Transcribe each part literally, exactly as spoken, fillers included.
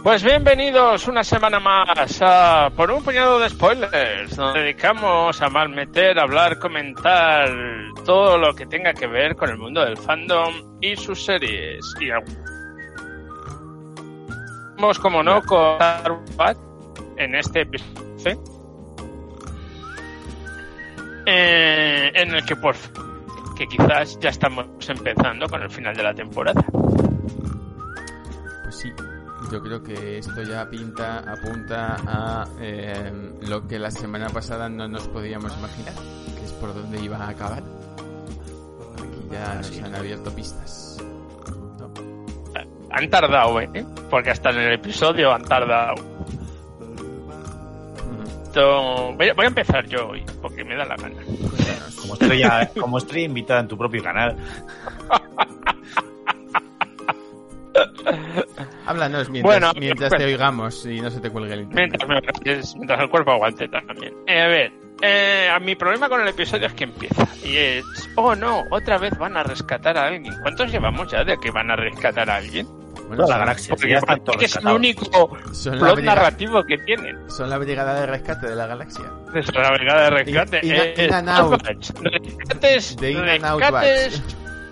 Pues bienvenidos una semana más a Por un puñado de spoilers, donde dedicamos a malmeter, hablar, comentar todo lo que tenga que ver con el mundo del fandom y sus series. Y vamos, como no, con Star Wars en este episodio, eh, en el que por que quizás ya estamos empezando con el final de la temporada. Pues sí. Yo creo que esto ya pinta, apunta a eh, lo que la semana pasada no nos podíamos imaginar, que es por dónde iba a acabar. Aquí ya nos han abierto pistas, ¿no? Han tardado, ¿eh? Porque hasta en el episodio han tardado. Esto... Voy, a, voy a empezar yo hoy, porque me da la gana. Como estrella, como estrella invitada en tu propio canal. Háblanos mientras, bueno, mientras pues, te oigamos y no se te cuelgue el internet. Mientras, mientras el cuerpo aguante también. Eh, a ver, eh, a mi problema con el episodio es que empieza. Y es, oh no, otra vez van a rescatar a alguien. ¿Cuántos llevamos ya de que van a rescatar a alguien? Bueno, la galaxia. Porque ya están todos es el único son plot brigada, narrativo que tienen. Son la brigada de rescate de la galaxia. Son la brigada de rescate. In, in, eh, in and out. Rescates. De in and out rescates.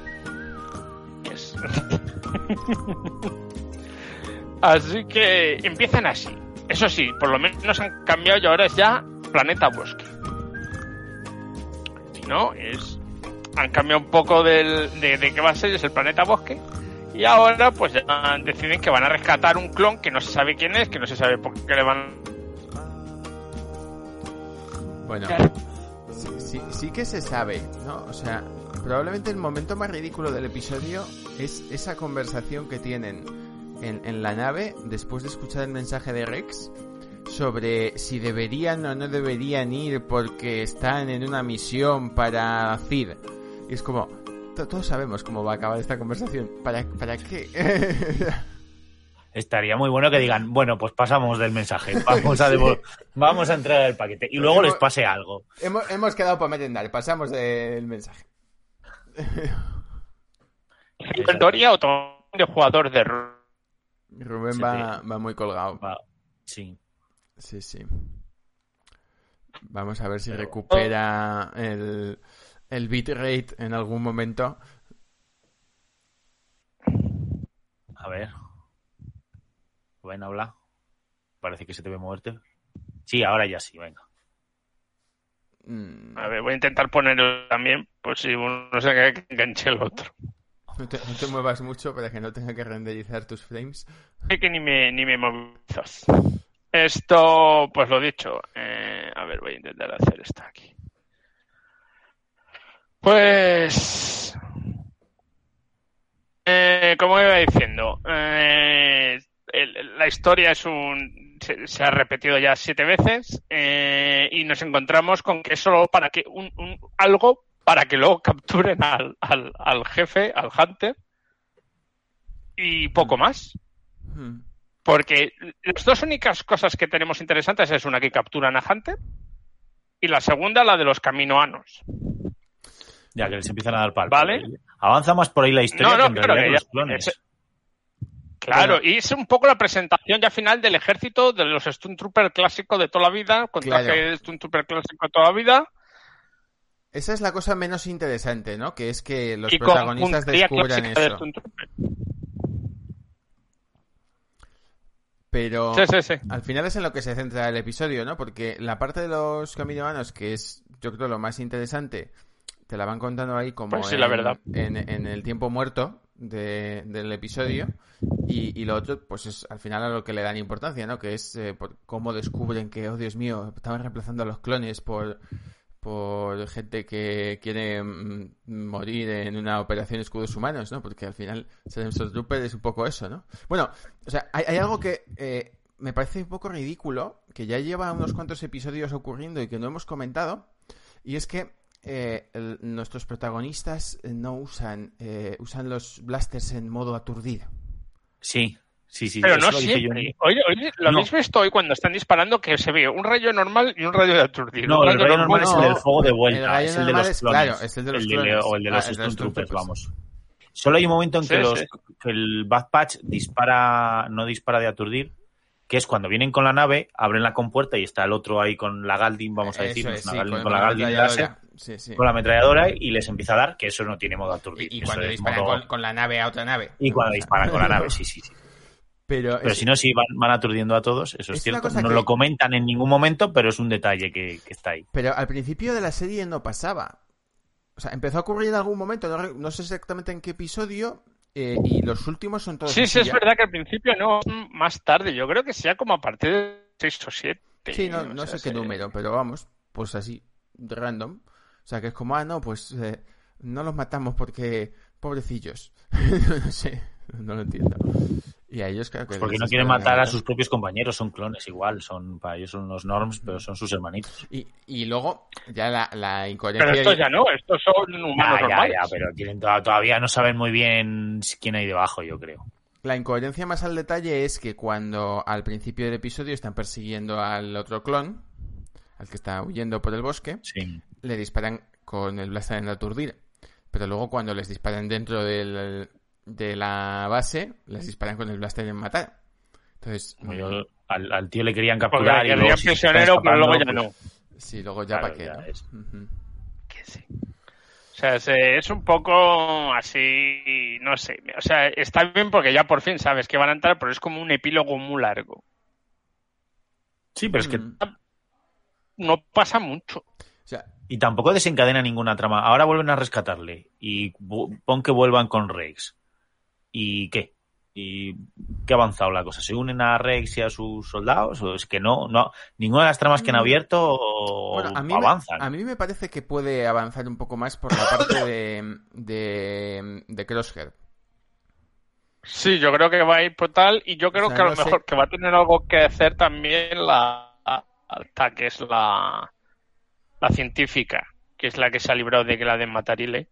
Así que empiezan así. Eso sí, por lo menos han cambiado y ahora es ya Planeta Bosque. ¿No? Es... Han cambiado un poco del, de, de qué va a ser, es el Planeta Bosque. Y ahora pues ya deciden que van a rescatar un clon que no se sabe quién es, que no se sabe por qué le van... Bueno, sí, sí, sí que se sabe, ¿no? O sea, probablemente el momento más ridículo del episodio es esa conversación que tienen en, en la nave después de escuchar el mensaje de Rex sobre si deberían o no deberían ir porque están en una misión para Cid. Y es como, todos sabemos cómo va a acabar esta conversación. ¿Para, para qué? Estaría muy bueno que digan, bueno, pues pasamos del mensaje, vamos a devol- vamos a entrar al paquete y luego hemos, les pase algo. Hemos, hemos quedado para merendar, pasamos del mensaje. Teoría o de jugador de Rubén sí, va, va muy colgado. Va. Sí. Sí, sí. Vamos a ver si recupera el, el bitrate en algún momento. A ver. Ven, habla. Parece que se te ve moverte. Sí, ahora ya sí, venga. A ver, voy a intentar ponerlo también, por si uno se cae que enganche el otro. No te, no te muevas mucho para que no tenga que renderizar tus frames. Es que ni me, ni me movilizas. Esto, pues lo dicho. Eh, a ver, voy a intentar hacer esto aquí. Pues... Eh, como iba diciendo, eh, el, la historia es un se, se ha repetido ya siete veces eh, y nos encontramos con que es solo para que un, un algo para que luego capturen al, al, al jefe, al Hunter y poco más. Porque las dos únicas cosas que tenemos interesantes es una que capturan a Hunter y la segunda la de los caminoanos. Ya que les empiezan a dar palco. ¿Vale? Avanza más por ahí la historia no, no, que en claro, realidad que los ya, clones. Ese, claro, bueno. Y es un poco la presentación ya final del ejército de los Stormtrooper clásico de toda la vida, con claro. traje de Stormtrooper clásico de toda la vida. Esa es la cosa menos interesante, ¿no? Que es que los y protagonistas con descubran de eso. Pero sí, sí, sí. al final es en lo que se centra el episodio, ¿no? Porque la parte de los caminoanos, que es, yo creo, lo más interesante, te la van contando ahí como pues sí, en, la verdad. En, en el tiempo muerto de, del episodio. Y, y lo otro, pues es al final a lo que le dan importancia, ¿no? Que es eh, por cómo descubren que, oh Dios mío, estaban reemplazando a los clones por... por gente que quiere mm, morir en una operación escudos humanos, ¿no? Porque al final ser Stormtrooper es un poco eso, ¿no? Bueno, o sea, hay, hay algo que eh, me parece un poco ridículo, que ya lleva unos cuantos episodios ocurriendo y que no hemos comentado, y es que eh, el, nuestros protagonistas no usan eh, usan los blasters en modo aturdido. Sí. Sí, sí, pero eso no lo dije siempre. yo. Oye, oye, lo No. habéis visto hoy cuando están disparando que se ve un rayo normal y un rayo de aturdir. No, un el rayo normal es el del fuego de vuelta, el rayo es el de normal los es- clones. claro, es el de los el clones. o el de Ah, los el de los Stormtroopers, Stormtroopers. vamos. Solo hay un momento en que, Sí, los, sí. que el Bad Patch dispara, no dispara de aturdir, que es cuando vienen con la nave, abren la compuerta y está el otro ahí con la Galdin, vamos a decir, Eso es, una sí, Galdin con, con con la Galdin láser, sí, sí. con la ametralladora y les empieza a dar, que eso no tiene modo aturdir. Y, y eso cuando es disparan modo- con, con la nave a otra nave. Y cuando O sea, disparan con la nave, sí, sí, sí. Pero, Pero es- si no, sí, van, van aturdiendo a todos, eso es, Es una cierto. cosa No que- lo comentan en ningún momento, pero es un detalle que, que está ahí. pero al principio de la serie no pasaba. O sea, empezó a ocurrir en algún momento, no, re- no sé exactamente en qué episodio, eh, y los últimos son todos Sí, así sí, es ya. verdad que al principio no, más tarde. Yo creo que sea como a partir de seis o siete. Sí, no, o no sea, sé qué se- número, pero vamos, pues así, random. O sea, que es como, ah, no, pues eh, no los matamos porque pobrecillos. No sé, no lo entiendo. Y a ellos, claro que Pues porque les no quieren esperan matar a sus propios compañeros, son clones igual, son para ellos son los norms, pero son sus hermanitos. Y, y luego, ya la, la Pero incoherencia. estos ya no, estos son humanos Ya, ya, normales. ya, pero tienen to- todavía no saben muy bien quién hay debajo, yo creo. La incoherencia más al detalle es que cuando al principio del episodio están persiguiendo al otro clon, al que está huyendo por el bosque, Sí. le disparan con el blaster en aturdir. Pero luego cuando les disparan dentro del, de la base, les disparan con el blaster en matar. Entonces, Como yo- al, al tío le querían Porque capturar y querrían luego si se está prisionero, pero luego ya escapando, no. pues, sí, luego ya Claro, para qué, ya ¿no? es. Ujú. Que sí. O sea, es, eh, es un poco así, no sé. O sea, está bien porque ya por fin sabes que van a entrar, pero es como un epílogo muy largo. Sí, pero es que Mm. No pasa mucho. O sea, y tampoco desencadena ninguna trama. Ahora vuelven a rescatarle y bu- pon que vuelvan con Rex. ¿Y qué? ¿Y qué ha avanzado la cosa? ¿Se unen a Rex y a sus soldados? ¿O es que no? no ninguna de las tramas que han Mm. abierto o bueno, a mí, me, avanzan. a mí me parece que puede avanzar un poco más por la parte de, de, de Crosshair. Sí, yo creo que va a ir por tal y yo creo O sea, que a lo no sé. mejor que va a tener algo que hacer también la Alta, que es la, la científica, que es la que se ha librado de que la de Matarile.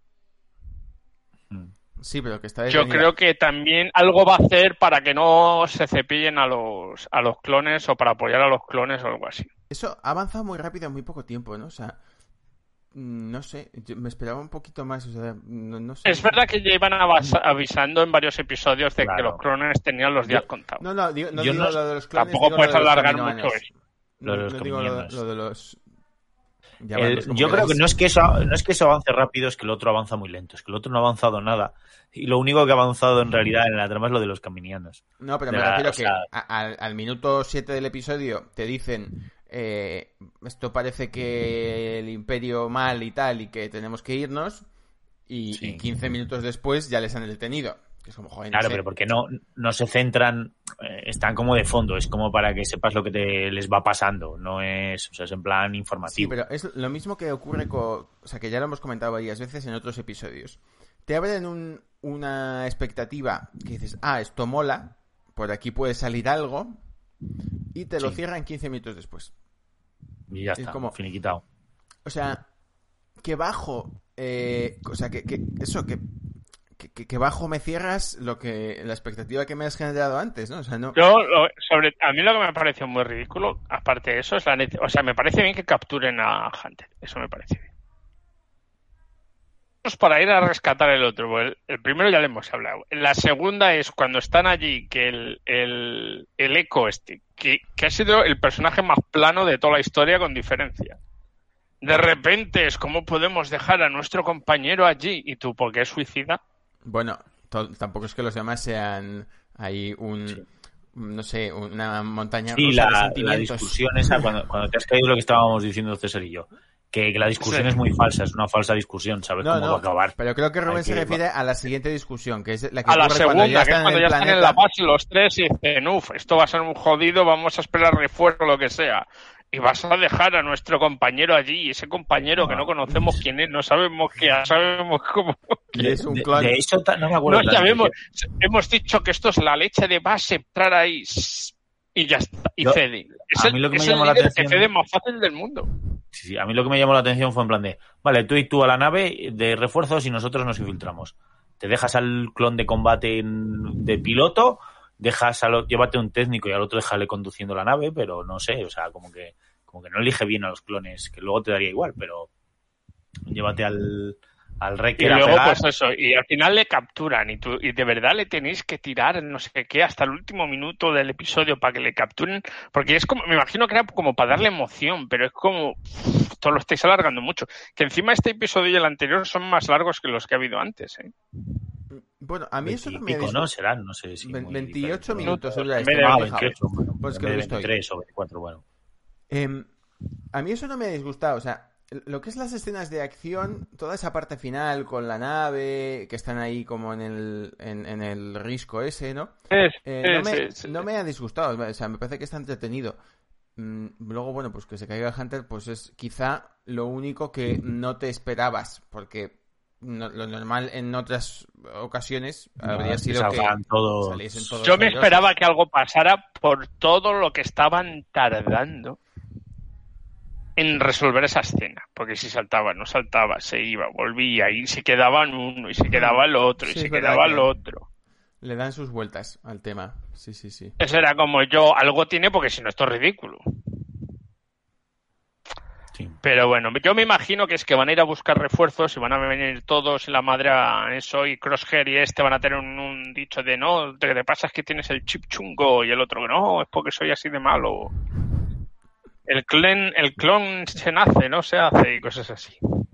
Mm. Sí, pero que está Yo detenida. creo que también algo va a hacer para que no se cepillen a los a los clones o para apoyar a los clones o algo así. Eso ha avanzado muy rápido en muy poco tiempo, ¿no? O sea, mm, no sé, yo me esperaba un poquito más, o sea, no, no sé. Es verdad que ya iban avasa- avisando en varios episodios de Claro. que los clones tenían los días Yo- contados. No, no, digo, no Yo digo no- lo de los clones, Tampoco digo puedes lo de los alargar caminoanos. mucho eso. No, Lo de los no digo lo, caminoanos. lo de los... El- llamadlos como yo creo que queráis. no es que eso no es que eso avance rápido, es que el otro avanza muy lento, es que el otro no ha avanzado nada y lo único que ha avanzado en realidad en la trama es lo de los caminianos. No, pero de me la- refiero o que sea- a- al, al minuto siete del episodio te dicen eh, esto parece que el imperio mal y tal y que tenemos que irnos y, Sí. y quince minutos después ya les han detenido. Que es como, joder, no Claro, sé. pero porque no, no se centran, eh, están como de fondo, es como para que sepas lo que te les va pasando, no es, o sea, es en plan Sí, informativo. pero es lo mismo que ocurre con... O sea, que ya lo hemos comentado varias veces en otros episodios. Te abren un- una expectativa que dices, ah, esto mola, por aquí puede salir algo, y te lo Sí. cierran quince minutos después. Y ya es está, como- finiquitado. O sea, que bajo... eh, o sea, que, que eso, que, que, que bajo me cierras lo que la expectativa que me has generado antes, ¿no? O sea, no... Yo, lo- sobre, a mí lo que me pareció muy ridículo, aparte de eso, es la nece- o sea, me parece bien que capturen a Hunter, eso me parece bien. Es para ir a rescatar el otro, porque el, el primero ya le hemos hablado. La segunda es cuando están allí, que el, el, el Eco este, que, que ha sido el personaje más plano de toda la historia con diferencia. De repente es como podemos dejar a nuestro compañero allí, y tú, ¿por qué es suicida? Bueno, to- tampoco es que los demás sean ahí un... Sí. No sé, una montaña Sí, rusa de la, la sentimientos. discusión esa, cuando, cuando te has caído lo que estábamos diciendo César y yo, que, que la discusión Sí. es muy falsa, es una falsa discusión, sabes No, cómo no, va a acabar. pero creo que Rubén Hay se que- refiere a la siguiente discusión, que es la que A la ocurre segunda, cuando ya que es están cuando en ya el están en la planeta. base los tres y dicen, uff, esto va a ser un jodido, vamos a esperar refuerzo o lo que sea. Y vas a dejar a nuestro compañero allí, y ese compañero que no conocemos quién es, no sabemos qué, no sabemos cómo. Y es un de, clon. de eso ta- no me acuerdo. No tanto, sabemos, que- hemos dicho que esto es la leche de base, entrar ahí y ya está, y Yo- cede. Es a el, mí lo que me es el llamó la líder atención- que cede más fácil del mundo. Sí, sí, a mí lo que me llamó la atención fue en plan de, vale, tú y tú a la nave de refuerzos y nosotros nos infiltramos. Te dejas al clon de combate en- de piloto, dejas al, o- llévate un técnico y al otro déjale conduciendo la nave, pero no sé, o sea, como que como que no elige bien a los clones, que luego te daría igual, pero llévate al, al rey que Y era luego, pegar. pues eso, y al final le capturan y, tú, y de verdad le tenéis que tirar no sé qué hasta el último minuto del episodio para que le capturen, porque es como, me imagino que era como para darle emoción, pero es como, uff, todo lo estáis alargando mucho. Que encima este episodio y el anterior son más largos que los que ha habido antes, ¿eh? Bueno, a mí eso no me ha pico, disgustado. ¿no? Serán, no sé si... Ve- muy veintiocho diferente. minutos dura En este, vez de me han Ah, dejado. veintiocho, bueno, Pues en que vez lo de he visto hoy. veintitrés o veinticuatro, bueno. Eh, a mí eso no me ha disgustado, o sea, lo que es las escenas de acción, toda esa parte final con la nave, que están ahí como en el, en, en el risco ese, ¿no? Es, Eh, no, es, me, es, no me ha disgustado, o sea, me parece que está entretenido. Mm, Luego, bueno, pues que se caiga Hunter, pues es quizá lo único que no te esperabas, porque no- lo normal en otras ocasiones habría No, sido que salgan todos... saliesen todos Yo me airosos. esperaba que algo pasara por todo lo que estaban tardando en resolver esa escena, porque si saltaba, no saltaba, se iba, volvía, y se quedaban uno, y se quedaba el otro, y Sí, se es verdad quedaba que- el otro. Le dan sus vueltas al tema, sí, sí, sí. Eso era como yo, algo tiene, porque si no esto es ridículo. Sí. Pero bueno, yo me imagino que es que van a ir a buscar refuerzos y van a venir todos y la madre a eso, y Crosshair y este van a tener un, un dicho de no, lo que te pasa es que tienes el chip chungo, y el otro no, es porque soy así de malo. El clon, el clon se nace, no se hace, y cosas así.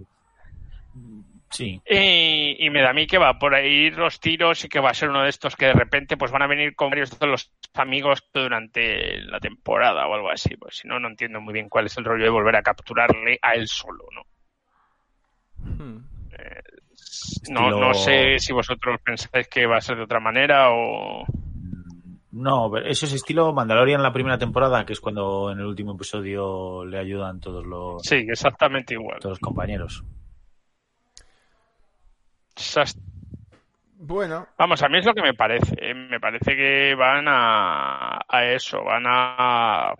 Sí. Y, y me da a mí que va por ahí los tiros y que va a ser uno de estos que de repente pues van a venir con varios de los amigos durante la temporada o algo así. Pues si no, no entiendo muy bien cuál es el rollo de volver a capturarle a él solo, ¿no? Hmm. Eh, Estilo... no, no sé si vosotros pensáis que va a ser de otra manera o... No, pero eso es estilo Mandalorian la primera temporada, que es cuando en el último episodio le ayudan todos los, Sí, exactamente igual. todos los compañeros. Esas- Bueno, Vamos, a mí es lo que me parece. ¿eh? Me parece que van a, a eso, van a,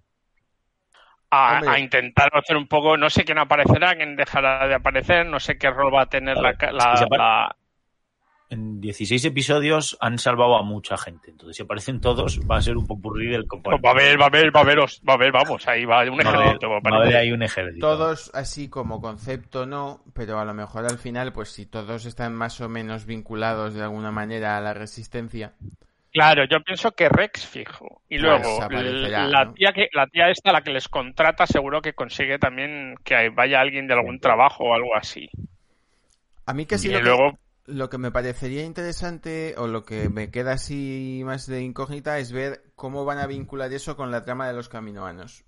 a, Hombre. a intentar hacer un poco, no sé quién aparecerá, quién dejará de aparecer, no sé qué rol va a tener Claro, la, ca- es que la, se apare- la- En dieciséis episodios han salvado a mucha gente. Entonces, si aparecen todos, va a ser un popurrí del componente. Va a haber, va a haber, va a haber, os- va a haber, vamos, ahí va un Va a haber, ejército. va a va a haber aparecer. ahí un ejército. todos así como concepto no, pero a lo mejor al final, pues si todos están más o menos vinculados de alguna manera a la resistencia. Claro, yo pienso que Rex fijo. Y Pues luego, aparecerá, la ¿no? tía que la tía esta, la que les contrata, seguro que consigue también que vaya alguien de algún trabajo o algo así. A mí casi Y lo que, luego, lo que me parecería interesante o lo que me queda así más de incógnita es ver cómo van a vincular eso con la trama de los caminoanos.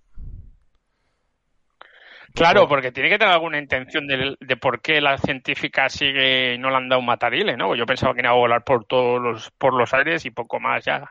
claro, O- porque tiene que tener alguna intención de, de por qué la científica sigue y no le han dado un matarile, ¿no? Yo pensaba que iba a volar por todos los, por los aires y poco más ya.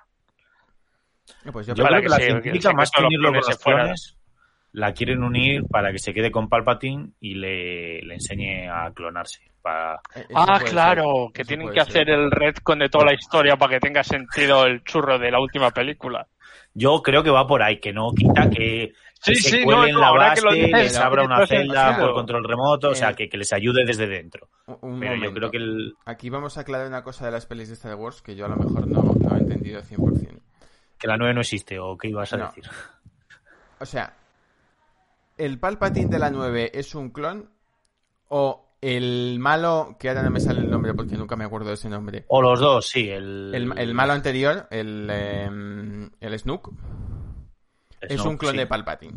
Pues yo Yo para creo que que la se- que científica, el más que secreto de los unirlo con clones los se fuera. clones, la quieren unir para que se quede con Palpatine y le, le enseñe a clonarse. Para... Eh, eso Ah, puede claro, ser, que eso tienen puede que ser. hacer el retcon de toda la historia para que tenga sentido el churro de la última película. Yo creo que va por ahí, que no quita que, Sí, que se sí, cuele no, en no, la ahora que lo base, dices, les abra una no hace celda sentido. por control remoto, o sea, Eh, que, que les ayude desde dentro. Un- un Pero yo momento. creo que el... Aquí vamos a aclarar una cosa de las pelis de Star Wars que yo a lo mejor no, no he entendido cien por ciento. que la nueve no existe, o qué ibas a No. decir. O sea, ¿el Palpatine de la nueve es un clon? ¿O el malo, que ahora no me sale el nombre porque nunca me acuerdo de ese nombre? O los dos, sí. El, El, el malo anterior, el, eh, el Snook, es Snoke, un clon sí. de Palpatine.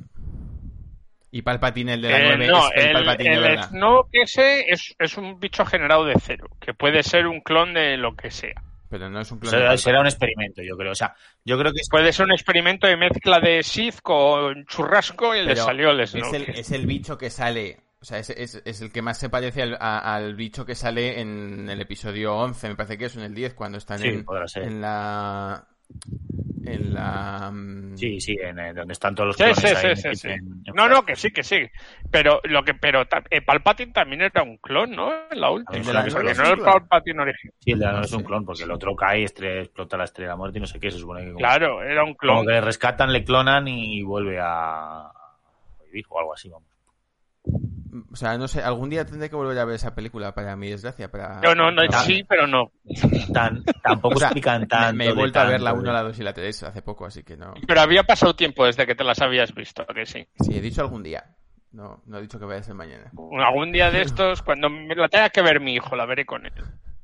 Y Palpatine, el de la Eh, nueve, no, es el, el, Palpatine de el verdad. Snoke ese es, es un bicho generado de cero, que puede ser un clon de lo que sea. Pero no es un clon de Será, Palpatine. será un experimento, yo creo. O sea, yo creo que es- Puede ser un experimento de mezcla de Sith con churrasco y le Pero salió el es Snoke. el, es el bicho que sale. O sea, es, es, es el que más se parece al, a- al bicho que sale en el episodio once, me parece que es, en el diez, cuando están Sí, en, podrá ser. en la... En la... mm, Sí, sí, en, en donde están todos los Sí, clones sí, ahí sí, sí, metidos sí. en- en No, no, frascos. que sí, que sí. Pero lo que, pero ta- eh, Palpatine también era un clon, ¿no? En la última. El de la Porque nueve es no un era el clon. Palpatine original. Sí, el de la No nueve es un sé. clon, porque el otro cae, estre- explota la estrella de la muerte y no sé qué, se supone que como, Claro, era un como clon. que le rescatan, le clonan y vuelve a, a vivir o algo así, vamos. O sea, no sé, algún día tendré que volver a ver esa película, para mi desgracia. Para, Yo no, no, para- sí, pero no. Tan, tampoco O sea, explican me- tanto. Me he de vuelto a ver la tanto uno, de- la dos y la tres hace poco, así que no... Pero había pasado tiempo desde que te las habías visto, ¿a que sí? Sí, he dicho algún día. No, no he dicho que vaya a ser mañana. Algún día de estos, cuando me la tenga que ver mi hijo, la veré con él.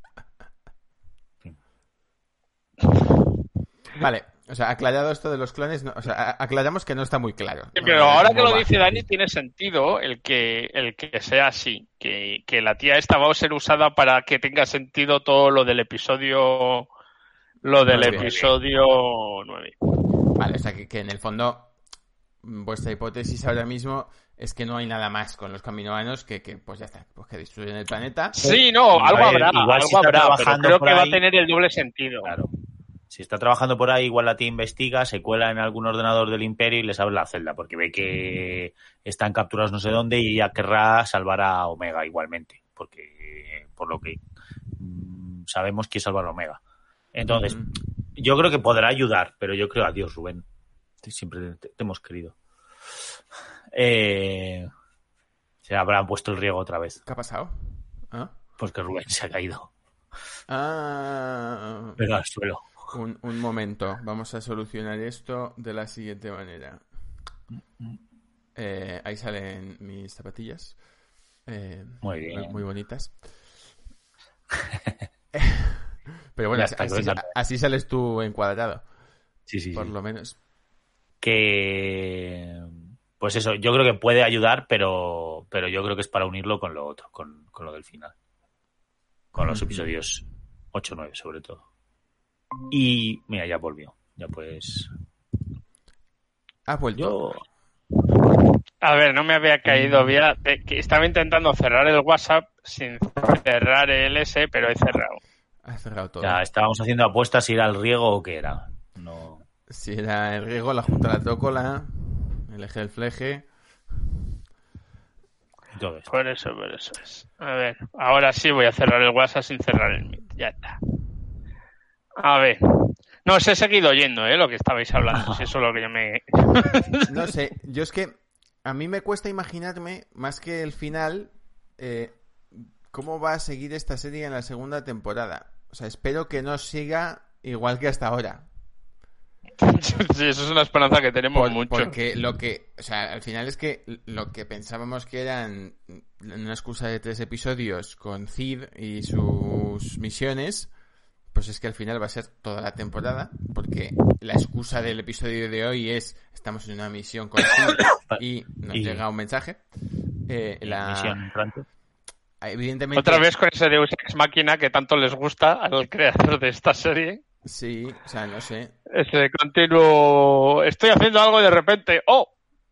Vale, o sea, aclarado esto de los clones, no, o sea, aclaramos que no está muy claro. Sí, ¿no? pero ahora que ¿Cómo lo va? dice Dani, tiene sentido el que, el que sea así. Que, que la tía esta va a ser usada para que tenga sentido todo lo del episodio. Lo del Nueve. episodio nueve. Vale, o sea, que, que en el fondo vuestra hipótesis ahora mismo es que no hay nada más con los caminoanos que, que pues ya está, pues que destruyen el planeta. Sí, no, Igual- algo habrá, igual algo si está habrá, pero trabajando creo por que va a ahí- tener el doble sentido. Claro. Si está trabajando por ahí, igual la tía investiga, se cuela en algún ordenador del Imperio y les abre la celda, porque ve que están capturados no sé dónde y ella querrá salvar a Omega igualmente, porque por lo que mm, sabemos quiere salvar a Omega. Entonces, Mm. yo creo que podrá ayudar, pero yo creo, adiós, Rubén. Siempre te, te hemos querido. Eh, se habrán puesto el riego otra vez. ¿Qué ha pasado? ¿Ah? Pues que Rubén se ha caído. Ah, Pero al suelo. un, un momento, vamos a solucionar esto de la siguiente manera. Eh, ahí salen mis zapatillas. Eh, Muy bien. Muy, muy bonitas. Pero bueno, Ya así, está, así- con esa- así sales tú encuadrado, Sí, sí, por sí. lo menos. Que pues eso, yo creo que puede ayudar, pero pero yo creo que es para unirlo con lo otro, con, con lo del final, con los episodios ocho nueve sobre todo. Y mira, ya volvió, ya pues ¿Has vuelto? yo A ver, no me había caído, había, eh, que estaba intentando cerrar el WhatsApp sin cerrar el S, pero he cerrado. Has cerrado todo. ya estábamos haciendo apuestas si era el riego o qué era. No, Si era el riego, la junta, la trócola, el eje del fleje. todo esto. Por eso, por eso es. A ver, ahora sí voy a cerrar el WhatsApp sin cerrar el Meet. Ya está. A ver. No, os he seguido oyendo, ¿eh? Lo que estabais hablando. Si eso es lo que yo me... No sé, yo es que a mí me cuesta imaginarme, más que el final, eh, cómo va a seguir esta serie en la segunda temporada. O sea, espero que no siga igual que hasta ahora. Sí, eso es una esperanza que tenemos Por- mucho. Porque lo que, o sea, al final es que lo que pensábamos que eran una excusa de tres episodios con Cid y sus misiones, pues es que al final va a ser toda la temporada, porque la excusa del episodio de hoy es estamos en una misión con Cid y nos Y- llega un mensaje. Eh, la, Misión entrante. evidentemente, Otra vez con ese Deus Ex Machina que tanto les gusta al creador de esta serie. sí, o sea, no sé. Ese continuo... Estoy haciendo algo y de repente... ¡Oh!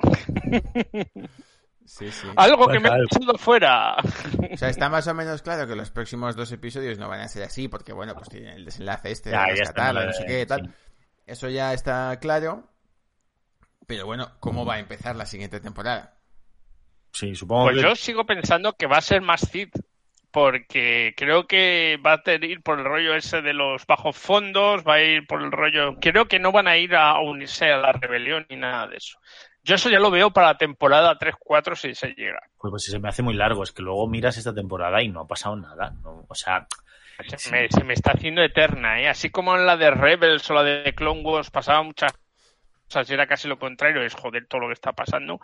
Sí, sí. Algo Pues que me ha algo. echado fuera. O sea, está más o menos claro que los próximos dos episodios no van a ser así, porque bueno, pues tienen el desenlace este de Ya, ya rescatarla, está, no sé qué, tal. sí. Eso ya está claro. Pero bueno, ¿cómo va a empezar la siguiente temporada? Sí, supongo Pues que yo sigo pensando que va a ser más Cid, porque creo que va a tener- ir por el rollo ese de los bajos fondos, va a ir por el rollo... Creo que no van a ir a unirse a la rebelión ni nada de eso. Yo eso ya lo veo para la temporada tres cuatro si se llega. pues, pues se me hace muy largo, es que luego miras esta temporada y no ha pasado nada, ¿no? O sea, Se me, se me está haciendo eterna, ¿eh? Así como en la de Rebels o la de Clone Wars pasaba muchas cosas y era casi lo contrario, es joder todo lo que está pasando.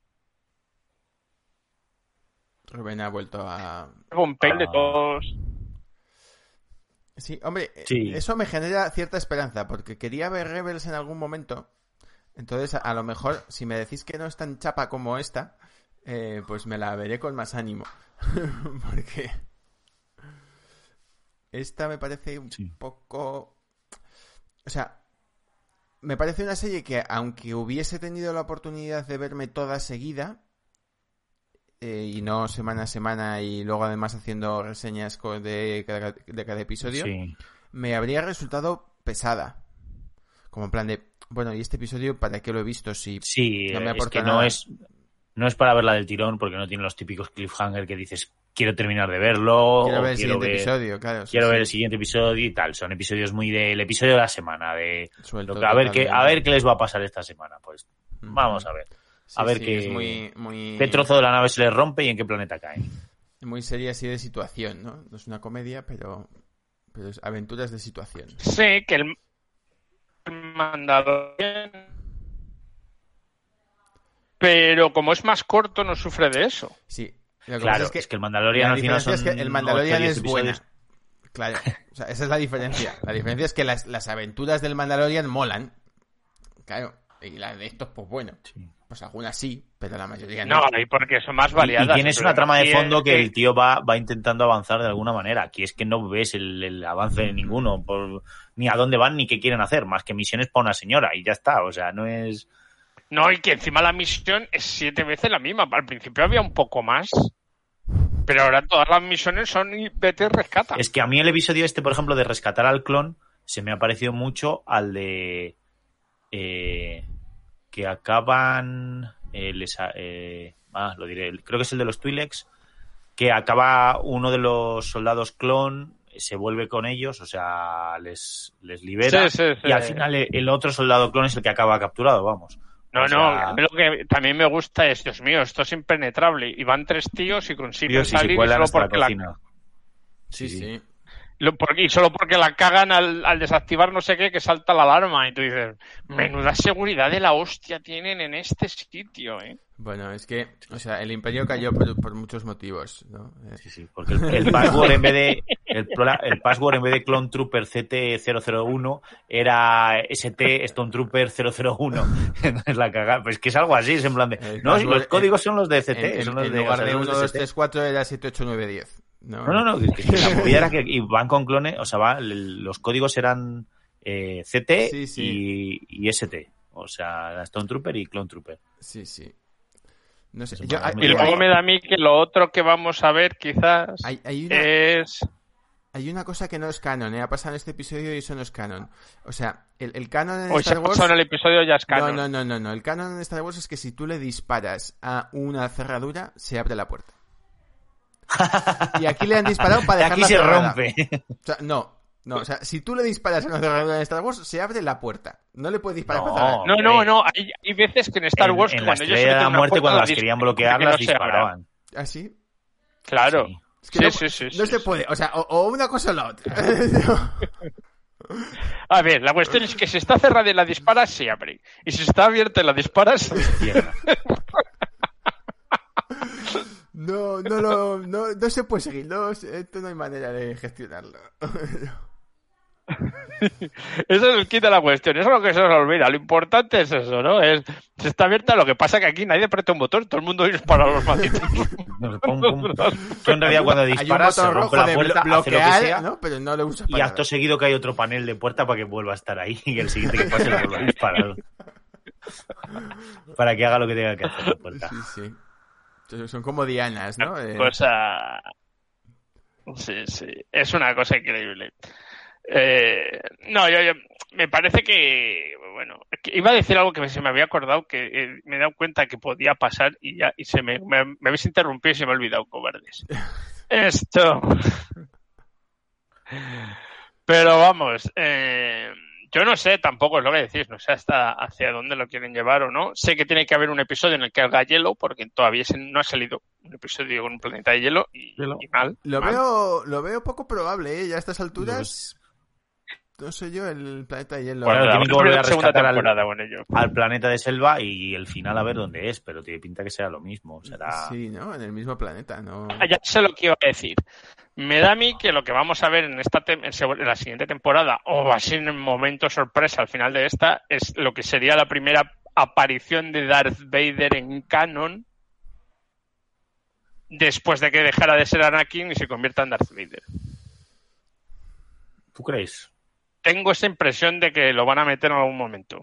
Rubén ha vuelto a... Un pain de Ah. todos. Sí, hombre, Sí. eso me genera cierta esperanza, porque quería ver Rebels en algún momento. Entonces, a, a lo mejor, si me decís que no es tan chapa como esta, eh, pues me la veré con más ánimo. Porque esta me parece un Sí. poco... O sea, me parece una serie que, aunque hubiese tenido la oportunidad de verme toda seguida, eh, y no semana a semana y luego además haciendo reseñas co- de cada, de cada episodio, sí. me habría resultado pesada. Como en plan de, bueno, ¿y este episodio para qué lo he visto? Si Sí, no me es aporta que nada. no es no es para verla del tirón porque no tiene los típicos cliffhanger que dices quiero terminar de verlo Quiero o ver el quiero siguiente ver, episodio, claro. sí, quiero sí. ver el siguiente episodio y tal. Son episodios muy del episodio de la semana, de Suelto lo que- a ver qué a totalmente. ver qué les va a pasar esta semana. Pues Ujú. vamos a ver. Sí, a ver sí, qué- es muy, muy, ¿Qué trozo de la nave se les rompe y en qué planeta cae? muy seria así de situación, ¿no? No es una comedia, pero, pero es aventuras de situación. Sí, que el el mandador... pero como es más corto no sufre de eso. Sí. Lo que Claro, pasa es que, es que el Mandalorian la al final diferencia son es que el Mandalorian ocho o diez es buena. episodios. Claro, o sea, esa es la diferencia. La diferencia es que las, las aventuras del Mandalorian molan. Claro, y las de estos, pues bueno. Sí. Pues algunas sí, pero la mayoría no. No, y porque son más Y, variadas. y tienes una trama de Aquí es fondo que que- el tío va, va intentando avanzar de alguna manera. Aquí es que no ves el, el avance de ninguno, por, ni a dónde van ni qué quieren hacer, más que misiones para una señora y ya está. O sea, no es... No, y que encima la misión es siete veces la misma. Al principio había un poco más, pero ahora todas las misiones son y vete y rescata. Es que a mí el episodio este, por ejemplo, de rescatar al clon, se me ha parecido mucho al de... Eh, que acaban... Eh, les, eh, ah, lo diré, creo que es el de los Twi'leks, que acaba uno de los soldados clon, se vuelve con ellos, o sea, les, les libera, Sí, sí, sí. y al final el, el otro soldado clon es el que acaba capturado, vamos. No, O no, sea, a mí lo que también me gusta es, Dios mío, esto es impenetrable. Y van tres tíos y consiguen tíos, y se salir y cuelan solo hasta la porque la, cocina. Sí, Sí, sí. lo- por- y solo porque la cagan al, al desactivar no sé qué, que salta la alarma. Y tú dices, menuda seguridad de la hostia tienen en este sitio, ¿eh? Bueno, es que, o sea, el Imperio cayó por, por muchos motivos, ¿no? Eh, Sí, sí, porque el, el password en vez de el, prola- el password en vez de Clone Trooper C T cero cero uno era S T Stone Trooper cero cero uno. Es la cagada. Pues que es algo así, es en plan de El no, si password los códigos en- son los de C T, en, son en- los en de, lugar o sea, de son los uno, de dos, C T. tres, cuatro era siete, ocho, nueve, diez. No, No, no, no, que- que la movida era que y van con clones, o sea, va, el- los códigos eran eh, C T Sí, sí. Y, y S T, o sea, era Stone Trooper y Clone Trooper. Sí, sí. No sé. Eso Yo, para hay, mí Y Pero luego hay- me da a mí que lo otro que vamos a ver quizás hay, hay una, es... hay una cosa que no es canon, ¿eh? Ha pasado en este episodio y eso no es canon. O sea, el, el canon en O se Star ha Wars... pasado en el episodio ya es canon. No, no, no, no, no. El canon en Star Wars es que si tú le disparas a una cerradura, se abre la puerta. Y aquí le han disparado para dejarla Aquí se cerrada. rompe. O sea, no. No, o sea, si tú le disparas a una cerradura en Star Wars, se abre la puerta. No le puedes disparar No. para cerrar. No, no, no. Hay, hay veces que en Star Wars en, en la cuando ellos se Estrella de meten la una Muerte, puerta, cuando las las querían dis- bloquear, que las no se abra. disparaban. ¿Ah, sí? Claro. Sí. Es que Sí, no, sí, sí, no sí, se sí. puede. O sea, o, o una cosa o la otra. A ver, la cuestión es que si está cerrada y la disparas, se abre. Y si está abierta y la disparas, se Cierra. No, no, lo, no, no se puede seguir. No, esto no hay manera de gestionarlo. Eso es el kit de la cuestión. Eso es lo que se nos olvida. Lo importante es eso, ¿no? Es, si está abierta, lo que pasa que aquí nadie aprieta un botón, todo el mundo dispara los malditos. No, pum, pum. Tú en realidad cuando Hay un disparas se botón rompe rojo la de puerta, blo- hace lo que bloquear, sea, ¿no? Pero no lo usas y para acto nada. seguido que hay otro panel de puerta para que vuelva a estar ahí y el siguiente que pase lo vuelva a disparar. Para que haga lo que tenga que hacer la puerta. Sí, sí. Entonces, son como dianas, ¿no? Eh, Cosa... Sí, sí. Es una cosa increíble. Eh, no, yo, yo me parece que, bueno, que iba a decir algo que se me había acordado, que eh, me he dado cuenta que podía pasar y ya, y se me, me, me habéis interrumpido y se me ha olvidado, cobardes. Esto. Pero vamos, eh, yo no sé tampoco, es lo que decís, no sé hasta hacia dónde lo quieren llevar o no. Sé que tiene que haber un episodio en el que haga hielo, porque todavía no ha salido un episodio con un planeta de hielo y, Hielo. y mal. Lo mal. veo, lo veo poco probable, ¿eh? Ya a estas alturas. No sé yo, el planeta de hielo. Bueno, Bueno, tienen que habrá volver a una segunda rescatar al- temporada con ello. Al planeta de selva y el final a ver dónde es, pero tiene pinta que será lo mismo. Será... Sí, ¿no? En el mismo planeta, ¿no? Ah, ya sé lo que iba a decir. Me da a mí que lo que vamos a ver en esta tem- en seg- en la siguiente temporada, o así en un momento sorpresa al final de esta, es lo que sería la primera aparición de Darth Vader en canon después de que dejara de ser Anakin y se convierta en Darth Vader. ¿Tú crees? Tengo esa impresión de que lo van a meter en algún momento.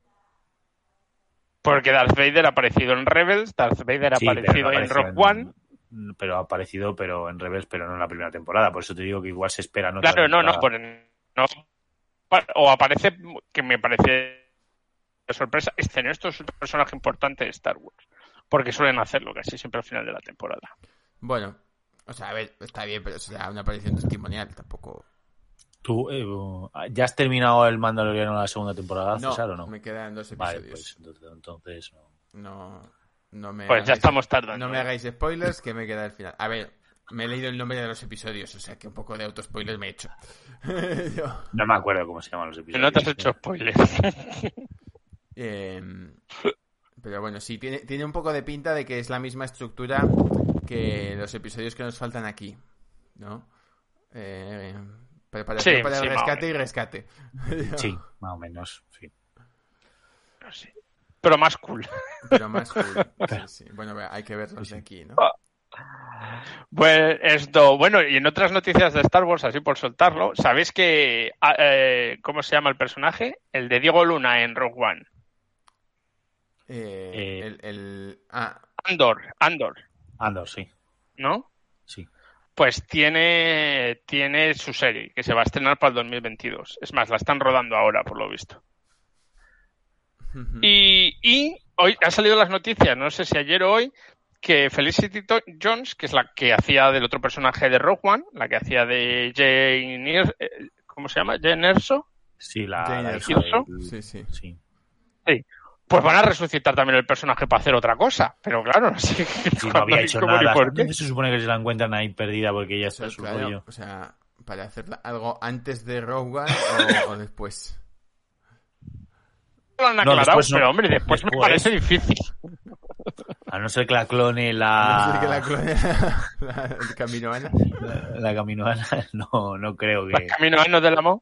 Porque Darth Vader ha aparecido en Rebels, Darth Vader ha Sí, pero aparecido no en apareció Rogue One. en- Pero ha aparecido, pero en Rebels, pero no en la primera temporada. Por eso te digo que igual se espera no. Claro, no, no, por- no. O aparece, que me parece de sorpresa, este no, esto es un personaje importante de Star Wars. Porque suelen hacerlo casi siempre al final de la temporada. Bueno, o sea, a ver, está bien, pero es una aparición testimonial, tampoco. ¿Tú eh, ya has terminado el Mandaloriano en la segunda temporada, No, César, o no? me quedan dos Vale, episodios. pues entonces, entonces no. No, no me Pues ya hagáis- estamos tardando. No me hagáis spoilers, que me queda el final. A ver, me he leído el nombre de los episodios, o sea que un poco de autospoilers me he hecho. Yo- No me acuerdo cómo se llaman los episodios. No te has hecho spoilers. eh, Pero bueno, sí, tiene, tiene un poco de pinta de que es la misma estructura que los episodios que nos faltan aquí, ¿no? Eh, preparación Sí, para el sí, rescate y rescate. Sí, más o menos, sí. Sí. Pero más cool. Pero más cool. Sí, sí. Bueno, hay que verlos de aquí, ¿no? Pues esto, bueno, y en otras noticias de Star Wars, así por soltarlo, ¿sabéis que eh, cómo se llama el personaje? El de Diego Luna en Rogue One. Eh, Eh, el, el... Ah, Andor, Andor, Andor, sí. ¿no? Sí. Pues tiene, tiene su serie, que se va a estrenar para el dos mil veintidós. Es más, la están rodando ahora, por lo visto. ujú. Y, y hoy han salido las noticias, no sé si ayer o hoy, que Felicity To- Jones, que es la que hacía del otro personaje de Rogue One, la que hacía de Jane, Er- eh, ¿cómo se llama? Jane Erso. Sí, la, Jane la Erso. hija del- Sí, sí. sí. Sí. Pues van a resucitar también el personaje para hacer otra cosa. Pero claro, no sé Sí, no había hecho cómo ni nada. por qué. ¿Dónde se supone que se la encuentran ahí perdida porque ella O está sea, en su claro, rollo? o sea, para hacer algo antes de Rogue One o, o después. Lo han No, aclarado, después no. pero hombre, después, me Después. parece difícil. A no ser que la clone A no la... ser que la clone la, el Caminoana. la, la caminoana, no, no creo Los que... caminos años del amor.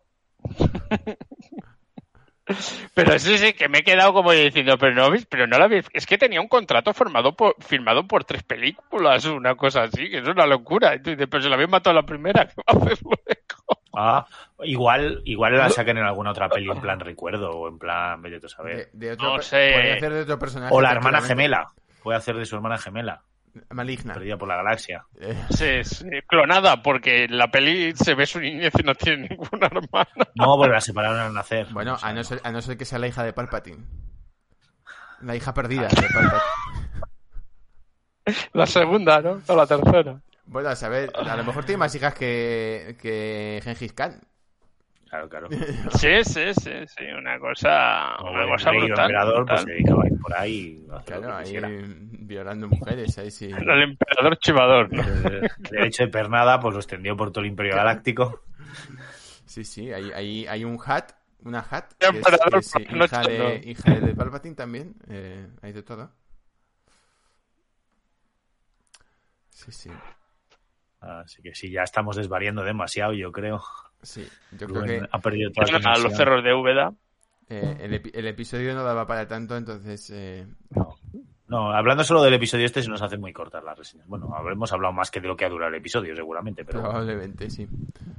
Pero sí, sí, que me he quedado como diciendo, pero no, pero no la habéis... Es que tenía un contrato formado por, firmado por tres películas, una cosa así, que es una locura. Y tú dices, pero se la habéis matado la primera, ¿qué va a hacer luego? Ah, igual, igual la sacan en alguna otra peli en plan recuerdo o en plan, vete tú a saber. De, de otro, No per- sé. Puede hacer de otro personaje. O la hermana tranquilamente. gemela. Puede hacer de su hermana gemela, Maligna. perdida por la galaxia. Eh, Sí, sí, clonada, porque en la peli se ve su niñez y no tiene ninguna hermana. No, porque la separaron al nacer. bueno, O sea, a no, ser, a no ser que sea la hija de Palpatine. La hija perdida de Palpatine. La segunda, ¿no? O la tercera. Bueno, a saber, a lo mejor tiene más hijas que, que Gengis Khan. Claro, claro. Sí, sí, sí, sí, una cosa, Como una el cosa rey o brutal. emperador, brutal. pues se dedicaba a ir por ahí a hacer Claro, lo que ahí quisiera. violando mujeres, ahí sí. El emperador chivador, ¿no? El derecho de pernada, pues lo extendió por todo el Imperio Galáctico. Sí, sí, hay, hay, hay un hat, una hat, El que es, emperador que es, eh, por la hija, noche, de, no. hija de Palpatine también. Eh, hay de todo. Sí, sí. Así que sí, ya estamos desvariando demasiado, yo creo. Sí, yo creo Rubén que ha perdido toda la A los dimensión. cerros de Úbeda. eh, el, epi- el episodio no daba para tanto, entonces... Eh, No. No, hablando solo del episodio este se nos hace muy cortas las reseñas. Bueno, habremos hablado más que de lo que ha durado el episodio, seguramente, pero probablemente, sí.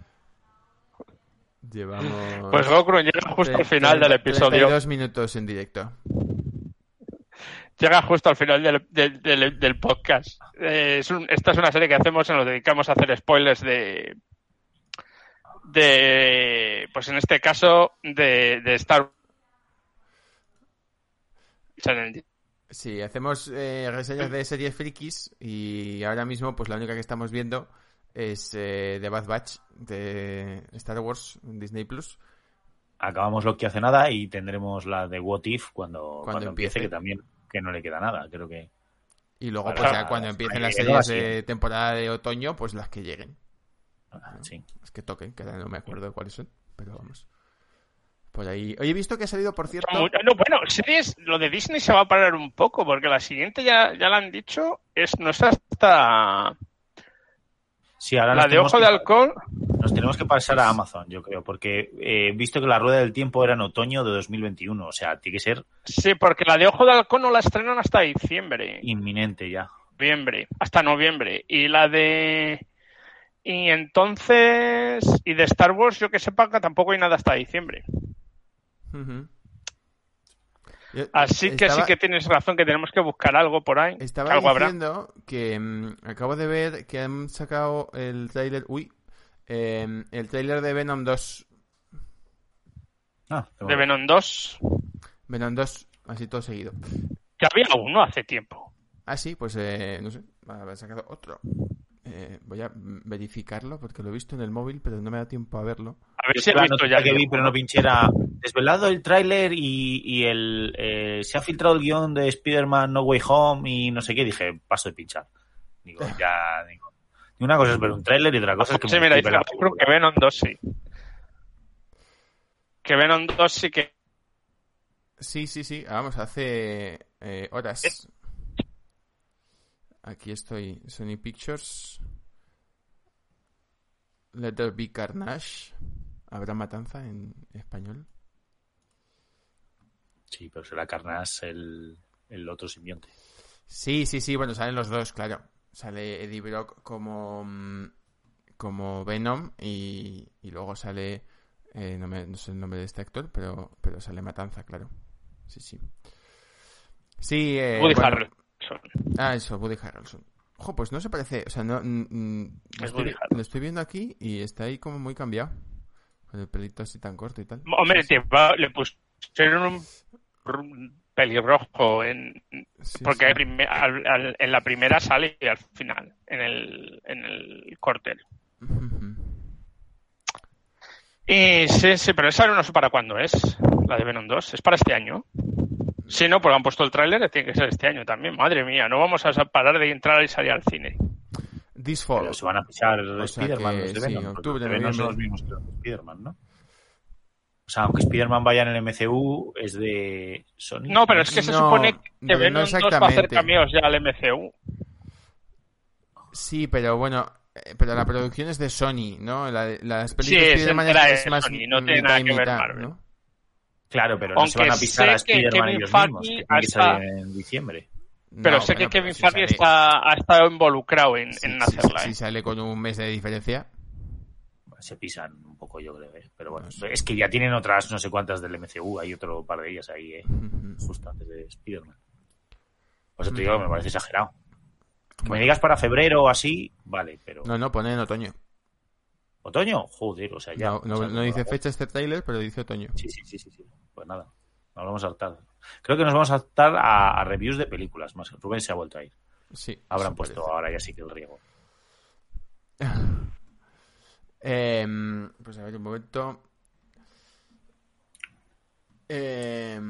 Llevamos... Pues Goku llega justo al final del episodio. treinta y dos minutos en directo. Llega justo al final del, del, del, del podcast. Eh, es un, esta es una serie que hacemos, nos dedicamos a hacer spoilers de... de pues en este caso, de, de Star Wars. Sí, hacemos eh, reseñas de series frikis y ahora mismo pues la única que estamos viendo es eh, The Bad Batch de Star Wars Disney Plus. acabamos lo que hace nada y tendremos la de What If cuando, cuando, Cuando empiece, empiece. que también que no le queda nada, creo que... Y luego Para- pues ya cuando empiecen las para- series así. de temporada de otoño, pues las que lleguen. Sí. Las que toquen, que ahora no me acuerdo de cuáles son, pero vamos. Por ahí. Hoy he visto que ha salido, por cierto... No, bueno, series, lo de Disney se va a parar un poco, porque la siguiente ya, ya la han dicho, es no es hasta Sí, ahora la nos de tenemos Ojo que- de Halcón. Nos tenemos que pasar a Amazon, yo creo, porque he visto que la rueda del tiempo era en otoño de dos mil veintiuno, o sea, tiene que ser Sí, porque la de Ojo de Halcón no la estrenan hasta diciembre, inminente ya. noviembre, hasta noviembre. Y la de... Y entonces... Y de Star Wars, yo que sepa, que tampoco hay nada hasta diciembre. Ujú. Yo Así que estaba- sí que tienes razón, que tenemos que buscar algo por ahí. Estaba algo habrá. diciendo que mm, acabo de ver que han sacado el tráiler... Uy. eh, el tráiler de Venom dos. Ah, De Venom dos. Venom dos, así todo seguido. Que había uno hace tiempo. Ah, sí, pues eh, no sé, haber sacado otro. Eh, voy a mm, verificarlo porque lo he visto en el móvil, pero no me da tiempo a verlo. A ver Yo si he la visto noticia ya. que el vi, videojuego. pero no pinchera. Desvelado el tráiler y, y el eh, se ha filtrado el guión de Spider-Man No Way Home y no sé qué. Dije, paso de pinchar. Digo, ya, digo. Y una cosa es ver un tráiler y otra cosa es que Sí, me mira, flipe dice la creo película. que Venom dos sí. Que Venom dos sí que Sí, sí, sí. Vamos, hace eh, horas. Aquí estoy. Sony Pictures. Let There Be Carnage. ¿Habrá matanza en español? Sí, pero será Carnage el, el otro simbionte. Sí, sí, sí. Bueno, salen los dos, claro. Sale Eddie Brock como, como Venom y, y luego sale... Eh, no, me, no sé el nombre de este actor, pero, pero sale Matanza, claro. Sí, sí. Sí, eh, Woody bueno. Harrelson. Ah, eso, Woody Harrelson. Ojo, pues no se parece, o sea, no, mm, lo, Es estoy, Woody Harrelson. lo estoy viendo aquí y está ahí como muy cambiado. Con el pelito así tan corto y tal. Hombre, Sí, sí. te va- le pusieron un pelirrojo en Sí, porque sí. prime- al- al- en la primera sale y al final en el en el corte. Ujú. Y sí, sí, pero esa no sé para cuándo es, la de Venom dos. ¿Es para este año? Si no, porque han puesto el tráiler, tiene que ser este año también. Madre mía, no vamos a parar de entrar y salir al cine. This Fall. Pero se van a pisar O sea Spider-Man que los de sí, Venom, porque octubre, los de Venom son noviembre. los mismos que los de Spider-Man, ¿no? O sea, aunque Spider-Man vaya en el M C U, es de Sony. No, pero es que se No, supone que pero no Venom dos va a hacer exactamente. cameos ya al M C U. Sí, pero bueno, eh, pero la producción es de Sony, ¿no? La, las Sí, películas de es Spider-Man entera es, de es más Sony, no tiene mitad nada y que ver mitad, Marvel. ¿no? Claro, pero no Aunque se van a pisar sé a que Spider-Man Kevin ellos Feige mismos, que tienen que hasta- salir en diciembre. Pero No, sé bueno, que Kevin pero si Feige sale- está, ha estado involucrado en, si- en si- hacerla. si ¿eh? sale con un mes de diferencia. Se pisan un poco, yo creo, ¿eh? Pero bueno, No sé. es que ya tienen otras no sé cuántas del M C U, hay otro par de ellas ahí, ¿eh? Ujú. Justo antes de Spider-Man. Por eso te digo que me parece exagerado. Que me digas para febrero o así, vale, pero... No, no, pone en otoño. ¿Otoño? Joder, o sea, ya... No, no, o sea, no dice vamos. fecha este tráiler, pero dice otoño. Sí, sí, sí, sí, sí. Pues nada, nos vamos a saltar. Creo que nos vamos a saltar a, a reviews de películas más. Rubén se ha vuelto a ir. Sí. Habrán eso puesto parece. ahora ya sí que el riego. Eh, pues a ver un momento. Eh,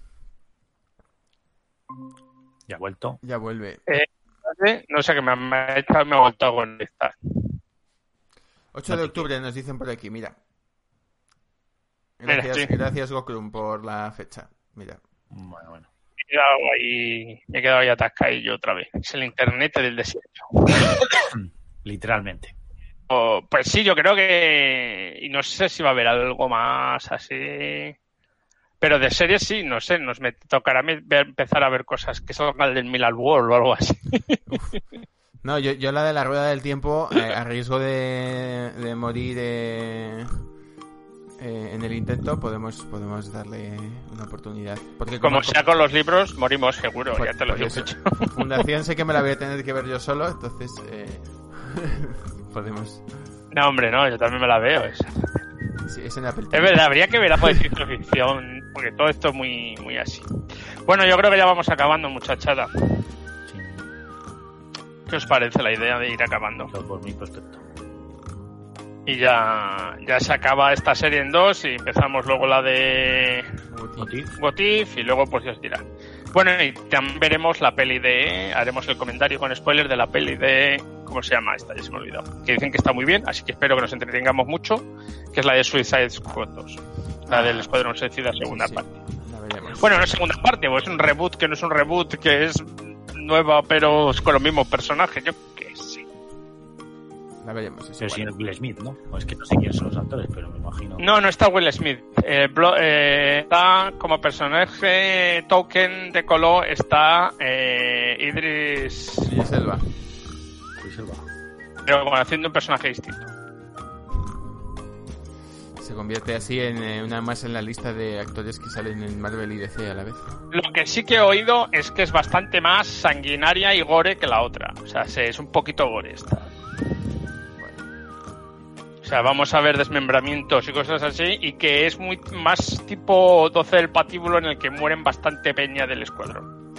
Ya ha vuelto. ya vuelve. No sé, que me, me ha echado, me ha vuelto a conectar. ocho No de te octubre nos dicen por aquí, mira. Mira, Gracias, sí. gracias Gokrum por la fecha. Mira. Bueno, bueno. Me he quedado ahí, me he quedado ahí atascadillo otra vez. Es el internet del desierto. Literalmente. Oh, pues sí, yo creo que... Y no sé si va a haber algo más así... Pero de series sí, no sé, nos me tocará me- ver- empezar a ver cosas que salgan del Millard World o algo así. No, yo, yo la de la rueda del tiempo, eh, a riesgo de, de morir eh, eh, en el intento, podemos podemos darle una oportunidad. Porque Como sea con los libros, morimos seguro, por- ya te lo por digo. eso, Fundación sé que me la voy a tener que ver yo solo, entonces eh, podemos... No, hombre, no, yo también me la veo. Es, Sí, es en Apple es verdad, habría que ver algo de ciencia ficción, porque todo esto es muy, muy así. Bueno, yo creo que ya vamos acabando, muchachada. Sí, ¿Qué os parece la idea de ir acabando? todo por mí, perfecto. Y ya, ya se acaba esta serie en dos y empezamos luego la de Motif. What If y luego pues ya os dirá. Bueno, y también veremos la peli de... Haremos el comentario con spoilers de la peli de... ¿Cómo se llama esta? Ya se me ha olvidado. Que dicen que está muy bien, así que espero que nos entretengamos mucho, que es la de Suicide Squad dos. La Ah, del Escuadrón Suicida, segunda sí, sí. parte. La veremos. Bueno, no es segunda parte, pues es un reboot que no es un reboot, que es nueva, pero es con los mismos personajes. Yo que sí. La veremos. es Pero igual. sin Will Smith, ¿no? O es que no sé quiénes son los actores, pero me imagino. No, no está Will Smith. Eh, Blo- eh, está como personaje token de color, está eh, Idris, Y es Elba. Chris Elba. pero como haciendo un personaje distinto. Se convierte así en eh, una más en la lista de actores que salen en Marvel y D C a la vez. Lo que sí que he oído es que es bastante más sanguinaria y gore que la otra. O sea, se- es un poquito gore esta. O sea, vamos a ver desmembramientos y cosas así, y que es muy más tipo doce del patíbulo, en el que mueren bastante peña del escuadrón.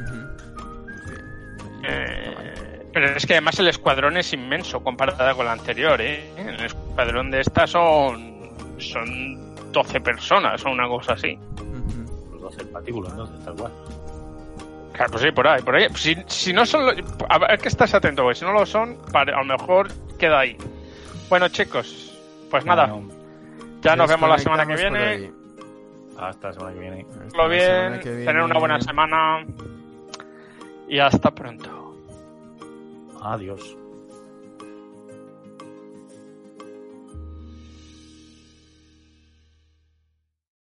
Eh, pero es que además el escuadrón es inmenso comparada con la anterior, ¿eh? El escuadrón de esta son son doce personas o una cosa así. Los doce del patíbulo, entonces, tal cual. Claro, pues sí, por ahí, por ahí. Si, si no son... lo- A ver, que estás atento, porque si no lo son, para- a lo mejor queda ahí. Bueno, chicos, pues nada, Bueno, ya nos vemos la semana que Desconectamos viene. por Hasta la semana que viene. Hasta Lo la semana bien, que viene. tener una buena semana y hasta pronto. Adiós.